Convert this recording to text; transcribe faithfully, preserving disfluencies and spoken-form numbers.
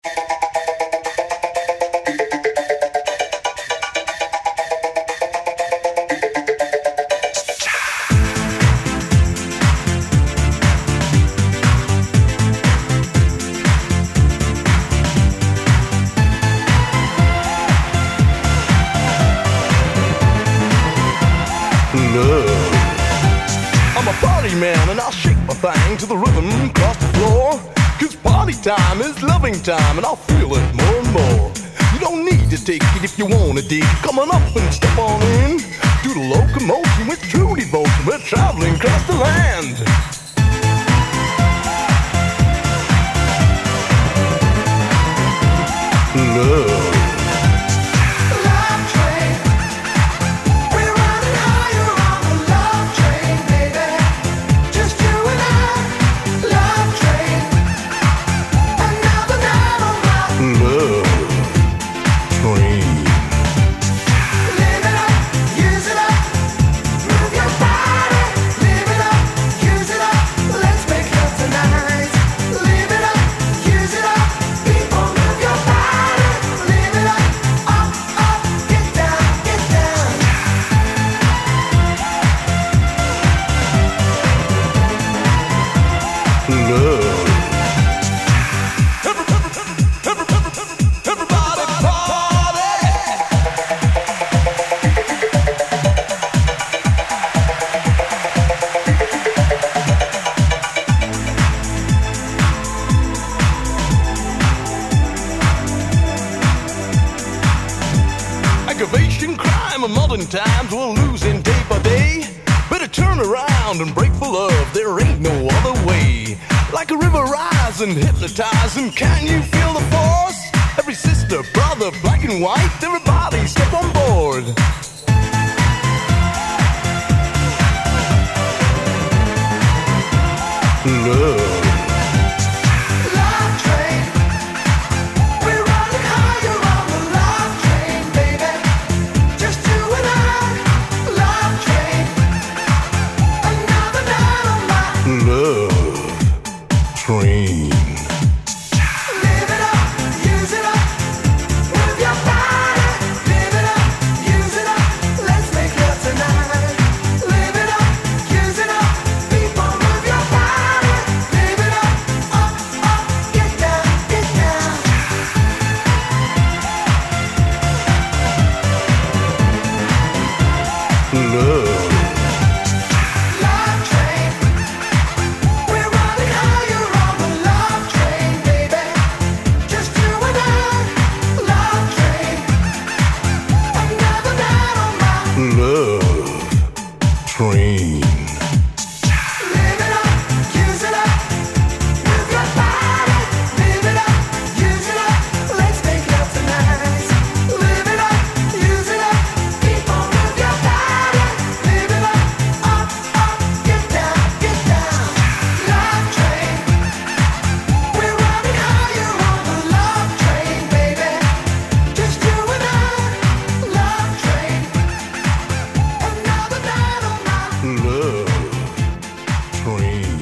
I'm a party man and I'll shake my thing to the rhythm across the floor. Cause party time is loving time and I'll feel it more and more. You don't need to take it if you wanna dig. Come on up and step on in. Do the locomotion with true devotion. We're traveling across the land. Love. Aggravation, crime, and modern times we're losing day by day. Better turn around and break for love, there ain't no other way. Like a river rising, hypnotizing, can you feel the force? Every sister, brother, black and white, everybody step on board. Love. Train. Live it up, use it up, move your body. Live it up, use it up, let's make love tonight. Live it up, use it up, people move your body. Live it up, up, up, get down, get down. Love. Train. Live it up, use it up, move your body. Live it up, use it up, let's make love tonight. Live it up, use it up, people move your body. Live it up, up, up, get down, get down. Love train, we're running higher on the love train, baby. Just you and I, love train. Another night on my Love Train.